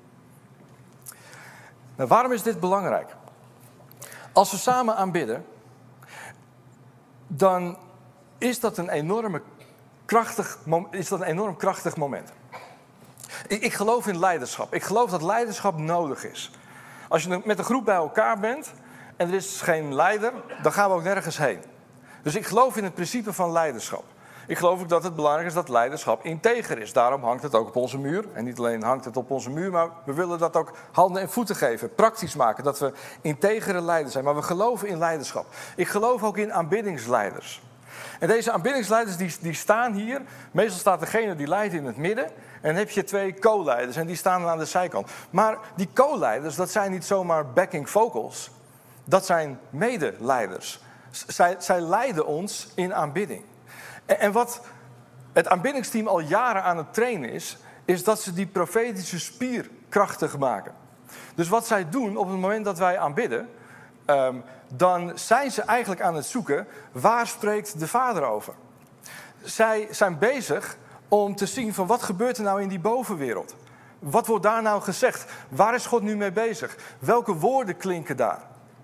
Nou, waarom is dit belangrijk? Als we samen aanbidden, dan is dat een enorme krachtig, is dat een enorm krachtig moment. Ik, ik geloof in leiderschap. Ik geloof dat leiderschap nodig is. Als je met een groep bij elkaar bent en er is geen leider, dan gaan we ook nergens heen. Dus ik geloof in het principe van leiderschap. Ik geloof ook dat het belangrijk is dat leiderschap integer is. Daarom hangt het ook op onze muur. En niet alleen hangt het op onze muur, maar we willen dat ook handen en voeten geven. Praktisch maken, dat we integere leiders zijn. Maar we geloven in leiderschap. Ik geloof ook in aanbiddingsleiders. En deze aanbiddingsleiders die, die staan hier. Meestal staat degene die leidt in het midden. En dan heb je twee co-leiders en die staan aan de zijkant. Maar die co-leiders, dat zijn niet zomaar backing vocals. dat zijn medeleiders. Zij, zij leiden ons in aanbidding. En, en wat het aanbiddingsteam al jaren aan het trainen is, is dat ze die profetische spier krachtig maken. Dus wat zij doen op het moment dat wij aanbidden, um, dan zijn ze eigenlijk aan het zoeken, waar spreekt de Vader over? Zij zijn bezig om te zien van wat gebeurt er nou in die bovenwereld? Wat wordt daar nou gezegd? Waar is God nu mee bezig? Welke woorden klinken daar?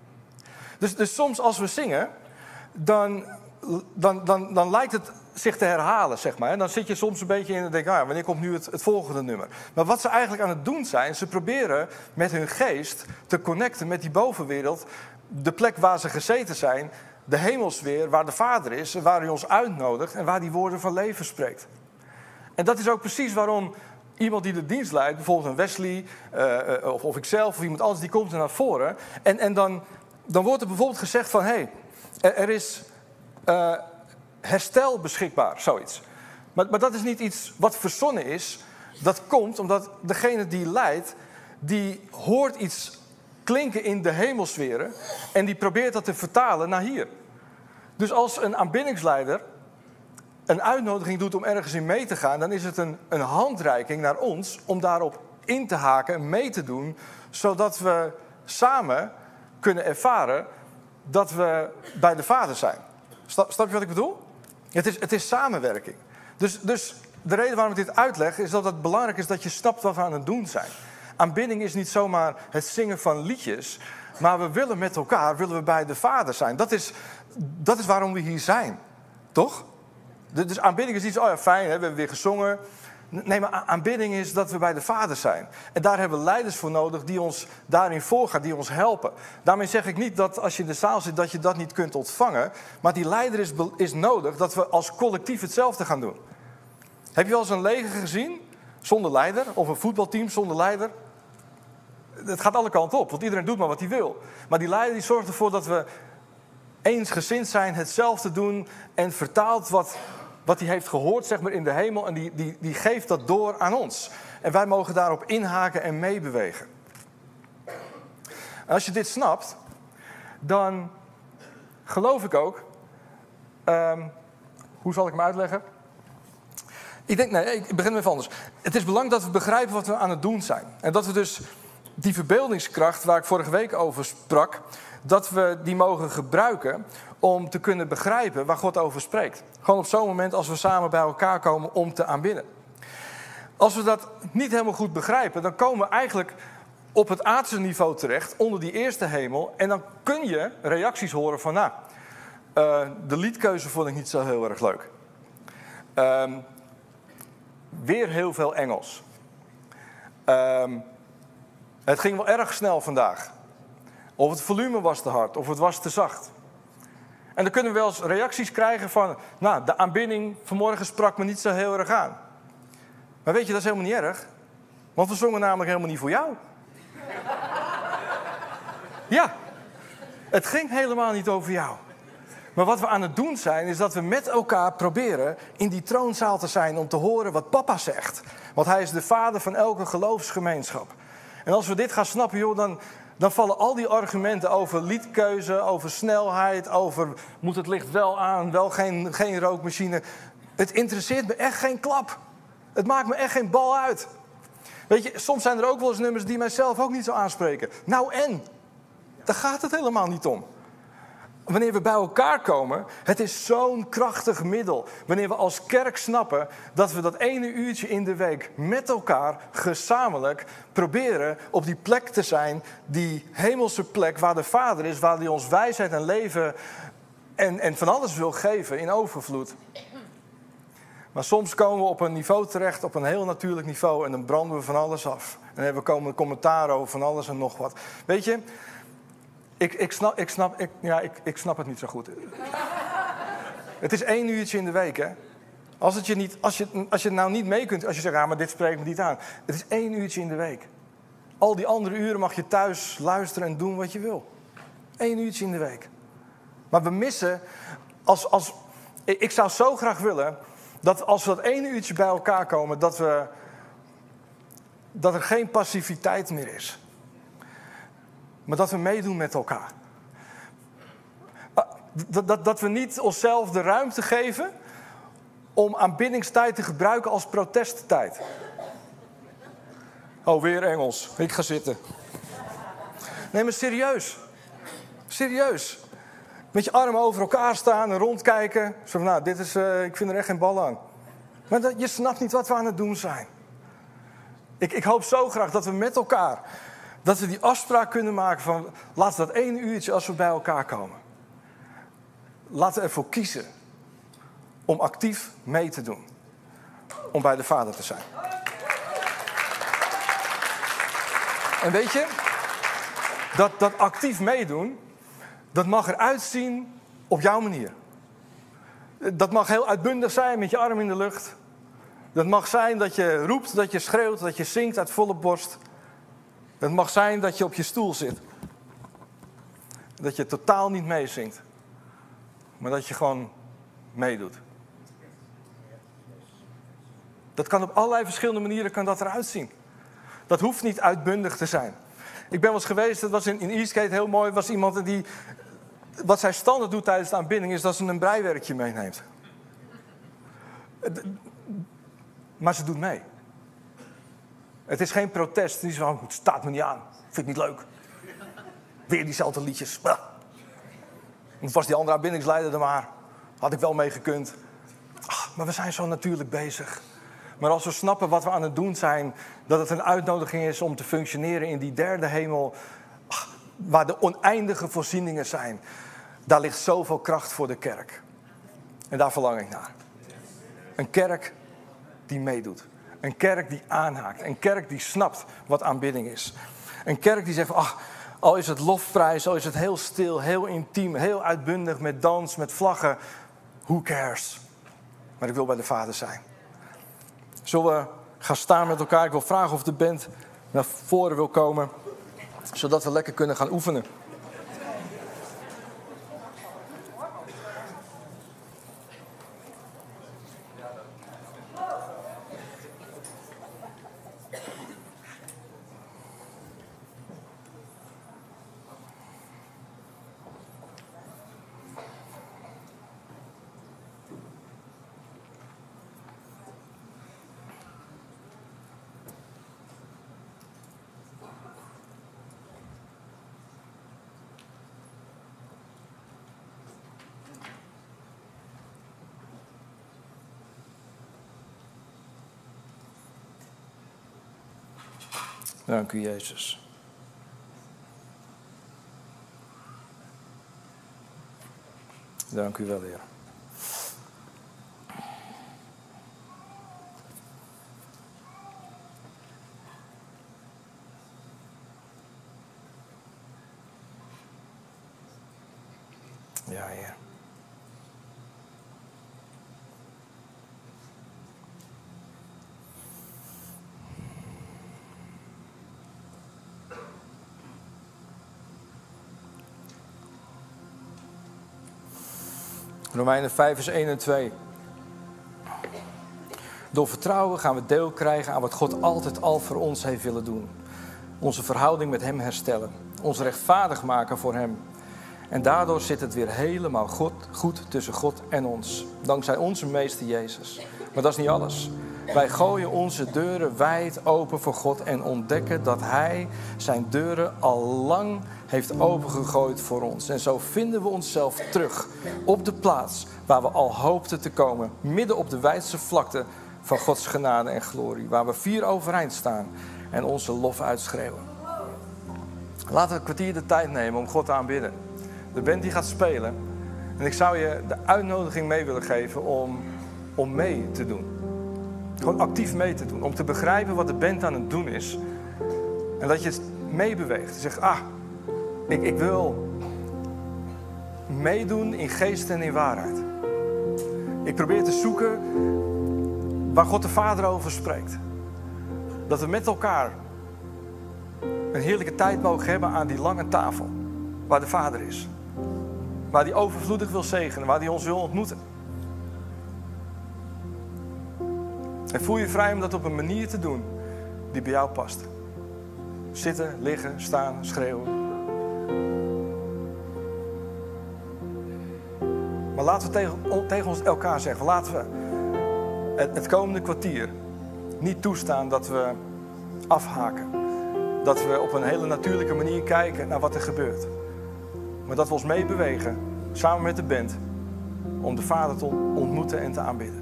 Dus, dus soms als we zingen, dan, dan, dan, dan lijkt het zich te herhalen, zeg maar. Dan zit je soms een beetje in en denk, ah, wanneer komt nu het, het volgende nummer? Maar wat ze eigenlijk aan het doen zijn, ze proberen met hun geest te connecten met die bovenwereld, de plek waar ze gezeten zijn, de hemelsfeer, waar de Vader is, waar hij ons uitnodigt en waar die woorden van leven spreekt. En dat is ook precies waarom iemand die de dienst leidt, bijvoorbeeld een Wesley, uh, of, of ikzelf of iemand anders, die komt er naar voren. En, en dan, dan wordt er bijvoorbeeld gezegd van, hé, hey, er, er is uh, herstel beschikbaar, zoiets. Maar, maar dat is niet iets wat verzonnen is. Dat komt omdat degene die leidt, die hoort iets klinken in de hemelsferen en die probeert dat te vertalen naar hier. Dus als een aanbiddingsleider een uitnodiging doet om ergens in mee te gaan, dan is het een, een handreiking naar ons om daarop in te haken en mee te doen, zodat we samen kunnen ervaren dat we bij de Vader zijn. Snap, snap je wat ik bedoel? Het is, het is samenwerking. Dus, dus de reden waarom ik dit uitleg is dat het belangrijk is dat je snapt wat we aan het doen zijn. Aanbidding is niet zomaar het zingen van liedjes, maar we willen met elkaar, willen we bij de Vader zijn. Dat is, dat is waarom we hier zijn, toch? Dus aanbidding is niet zo, oh ja, fijn, hè, we hebben weer gezongen. Nee, maar aanbidding is dat we bij de Vader zijn. En daar hebben we leiders voor nodig die ons daarin voorgaan, die ons helpen. Daarmee zeg ik niet dat als je in de zaal zit, dat je dat niet kunt ontvangen. Maar die leider is, is nodig dat we als collectief hetzelfde gaan doen. Heb je wel eens een leger gezien zonder leider? Of een voetbalteam zonder leider? Het gaat alle kanten op, want iedereen doet maar wat hij wil. Maar die leider die zorgt ervoor dat we eensgezind zijn, hetzelfde doen en vertaalt wat, wat hij heeft gehoord, zeg maar, in de hemel. En die, die, die geeft dat door aan ons. En wij mogen daarop inhaken en meebewegen. En als je dit snapt, dan geloof ik ook. Um, hoe zal ik hem uitleggen? Ik denk, nee, ik begin even anders. Het is belangrijk dat we begrijpen wat we aan het doen zijn. En dat we dus die verbeeldingskracht waar ik vorige week over sprak, dat we die mogen gebruiken om te kunnen begrijpen waar God over spreekt. Gewoon op zo'n moment als we samen bij elkaar komen om te aanbidden. Als we dat niet helemaal goed begrijpen, dan komen we eigenlijk op het aardse niveau terecht, onder die eerste hemel. En dan kun je reacties horen van, nou, uh, de liedkeuze vond ik niet zo heel erg leuk. Um, weer heel veel Engels. Um, het ging wel erg snel vandaag. Of het volume was te hard, of het was te zacht. En dan kunnen we wel eens reacties krijgen van, nou, de aanbidding vanmorgen sprak me niet zo heel erg aan. Maar weet je, dat is helemaal niet erg. Want we zongen namelijk helemaal niet voor jou. Ja, het ging helemaal niet over jou. Maar wat we aan het doen zijn, is dat we met elkaar proberen in die troonzaal te zijn om te horen wat papa zegt. Want hij is de vader van elke geloofsgemeenschap. En als we dit gaan snappen, joh, dan, dan vallen al die argumenten over liedkeuze, over snelheid, over moet het licht wel aan, wel geen, geen rookmachine. Het interesseert me echt geen klap. Het maakt me echt geen bal uit. Weet je, soms zijn er ook wel eens nummers die mijzelf ook niet zo aanspreken. Nou en? Daar gaat het helemaal niet om. Wanneer we bij elkaar komen, het is zo'n krachtig middel. Wanneer we als kerk snappen dat we dat ene uurtje in de week met elkaar gezamenlijk proberen op die plek te zijn, die hemelse plek waar de Vader is, waar hij ons wijsheid en leven en, en van alles wil geven in overvloed. Maar soms komen we op een niveau terecht, op een heel natuurlijk niveau, en dan branden we van alles af. En dan hebben we komen commentaar over van alles en nog wat. Weet je, ik, ik, snap, ik, snap, ik, ja, ik, ik snap het niet zo goed. Het is één uurtje in de week, hè. Als, het je niet, als, je, als je het nou niet mee kunt, als je zegt, ja, maar dit spreekt me niet aan. Het is één uurtje in de week. Al die andere uren mag je thuis luisteren en doen wat je wil. Eén uurtje in de week. Maar we missen, als, als, ik zou zo graag willen dat als we dat ene uurtje bij elkaar komen, dat, we, dat er geen passiviteit meer is. Maar dat we meedoen met elkaar. Dat, dat, dat we niet onszelf de ruimte geven om aanbiddingstijd te gebruiken als protesttijd. Oh, weer Engels. Ik ga zitten. Nee, maar serieus. Serieus. Met je armen over elkaar staan en rondkijken. Zo van, nou, dit is, uh, ik vind er echt geen bal aan. Maar dat, je snapt niet wat we aan het doen zijn. Ik, ik hoop zo graag dat we met elkaar, dat we die afspraak kunnen maken van, laten we dat één uurtje als we bij elkaar komen. Laten we ervoor kiezen om actief mee te doen. Om bij de Vader te zijn. En weet je, dat, dat actief meedoen, dat mag eruit zien op jouw manier. Dat mag heel uitbundig zijn met je arm in de lucht. Dat mag zijn dat je roept, dat je schreeuwt, dat je zingt uit volle borst. Het mag zijn dat je op je stoel zit. Dat je totaal niet meezingt. Maar dat je gewoon meedoet. Dat kan op allerlei verschillende manieren kan dat eruit zien. Dat hoeft niet uitbundig te zijn. Ik ben wel eens geweest, dat was in, in Eastgate heel mooi, was iemand die, wat zij standaard doet tijdens de aanbidding, is dat ze een breiwerkje meeneemt. Maar ze doet mee. Het is geen protest. Die is van, het staat me niet aan. Vind ik niet leuk. Weer diezelfde liedjes. Het was die andere aanbiddingsleider er maar. Had ik wel mee gekund. Ach, maar we zijn zo natuurlijk bezig. Maar als we snappen wat we aan het doen zijn, dat het een uitnodiging is om te functioneren in die derde hemel, ach, waar de oneindige voorzieningen zijn, daar ligt zoveel kracht voor de kerk. En daar verlang ik naar. Een kerk die meedoet. Een kerk die aanhaakt. Een kerk die snapt wat aanbidding is. Een kerk die zegt, ach, al is het lofprijs, al is het heel stil, heel intiem, heel uitbundig met dans, met vlaggen. Who cares? Maar ik wil bij de Vader zijn. Zullen we gaan staan met elkaar? Ik wil vragen of de band naar voren wil komen, zodat we lekker kunnen gaan oefenen. Dank u, Jezus. Dank u wel, Heer. Ja, Heer. Romeinen vijf vers één en twee. Door vertrouwen gaan we deel krijgen aan wat God altijd al voor ons heeft willen doen. Onze verhouding met hem herstellen. Ons rechtvaardig maken voor hem. En daardoor zit het weer helemaal goed, goed tussen God en ons. Dankzij onze meester Jezus. Maar dat is niet alles. Wij gooien onze deuren wijd open voor God en ontdekken dat hij zijn deuren al lang heeft opengegooid voor ons. En zo vinden we onszelf terug op de plaats waar we al hoopten te komen. Midden op de wijdse vlakte van Gods genade en glorie. Waar we vier overeind staan en onze lof uitschreeuwen. Laten we een kwartier de tijd nemen om God te aanbidden. De band die gaat spelen. En ik zou je de uitnodiging mee willen geven om, om mee te doen. Gewoon actief mee te doen. Om te begrijpen wat de band aan het doen is. En dat je het meebeweegt. Je zegt, ah, ik, ik wil meedoen in geest en in waarheid. Ik probeer te zoeken waar God de Vader over spreekt. Dat we met elkaar een heerlijke tijd mogen hebben aan die lange tafel. Waar de Vader is. Waar hij overvloedig wil zegenen. Waar hij ons wil ontmoeten. En voel je vrij om dat op een manier te doen die bij jou past. Zitten, liggen, staan, schreeuwen. laten we tegen, tegen ons elkaar zeggen, laten we het, het komende kwartier niet toestaan dat we afhaken. Dat we op een hele natuurlijke manier kijken naar wat er gebeurt. Maar dat we ons meebewegen, samen met de band, om de Vader te ontmoeten en te aanbidden.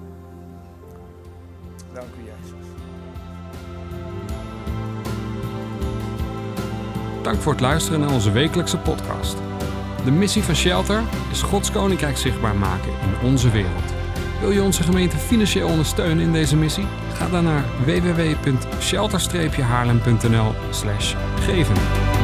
Dank u, Jezus. Dank voor het luisteren naar onze wekelijkse podcast. De missie van Shelter is Gods Koninkrijk zichtbaar maken in onze wereld. Wil je onze gemeente financieel ondersteunen in deze missie? Ga dan naar w w w punt shelter streepje haarlem punt n l slash geven.